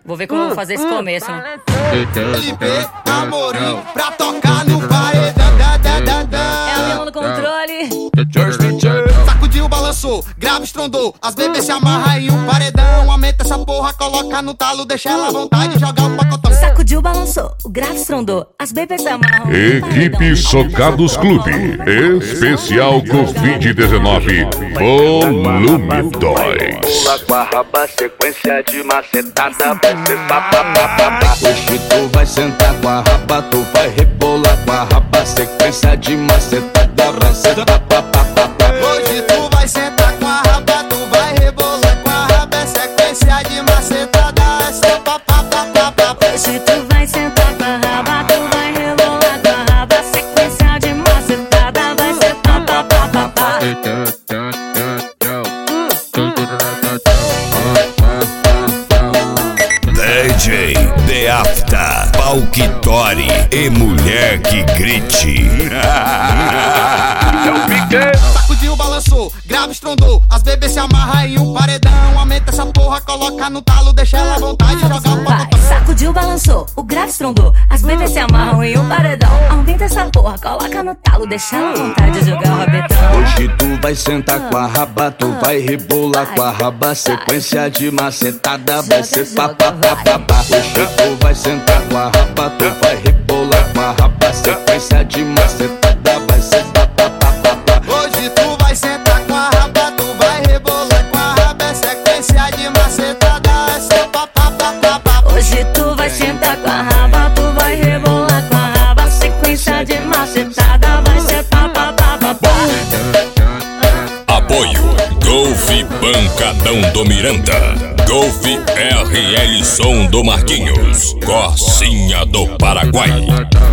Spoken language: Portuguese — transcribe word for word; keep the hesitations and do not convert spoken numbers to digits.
Vou ver como eu vou fazer esse começo, né? L P Amorim pra tocar no paredão. É a mesma no controle. Sacudiu, balançou, grava, estrondou. As bebês se amarra em um paredão. Aumenta essa porra, coloca no talo, deixa ela à vontade, joga o pacotão. Sacudiu, balançou, o grave estrondou. As bebês se amarram. Equipe Socados Clube, especial covid dezenove, volume dois. Pula com a raba, sequência de macetada, vai ser papapá. Hoje tu vai sentar com a raba, tu vai rebolar com a raba, sequência de macetada, vai ser papapá. Hoje tu vai sentar com a raba, tu vai rebolar com a raba, é sequência de macetada, é seu papapá. Hoje tu vai sentar com a raba, tu vai rebolar com a raba, sequência de macetada, vai ser papapá. D J The Afta, Palquitori e mulher que grite. Sacudiu, balançou, grava, estrondou. As bebês se amarra em um paredão. Aumenta essa porra, coloca no talo, deixa ela à vontade, joga o pacotão. Sacudiu, balançou, o grave estrondou. As bebês se amarram em um paredão. Aumenta essa porra, coloca no talo, deixa ela à vontade de jogar o rabetão. Hoje tu vai sentar com a raba, tu vai rebolar com a raba, sequência de macetada, vai ser papapá. Hoje tu vai sentar com a raba, tu vai rebolar com a raba, sequência de macetada, vai ser papapá. Hoje tu vai sentar com a raba, tu vai rebolar com a raba, é sequência de macetada, é seu papapá. Hoje tu vai sentar com a raba, tu vai rebolar com a raba, sequência de macetada, vai ser papapá. Apoio Golf Pancadão do Miranda, Golf R L Som do Marquinhos, Corsinha do Paraguai.